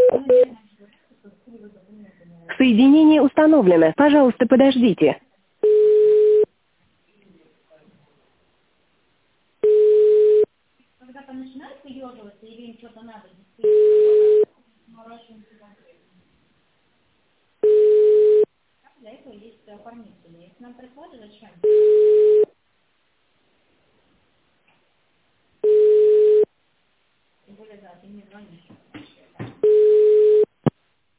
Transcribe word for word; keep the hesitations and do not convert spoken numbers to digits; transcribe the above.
Соединение установлено. Пожалуйста, подождите. Когда там начинает поеживаться или им что-то надо, для этого есть оформители. Если нам прислали, зачем? Тем более, да, ты мне звонишь.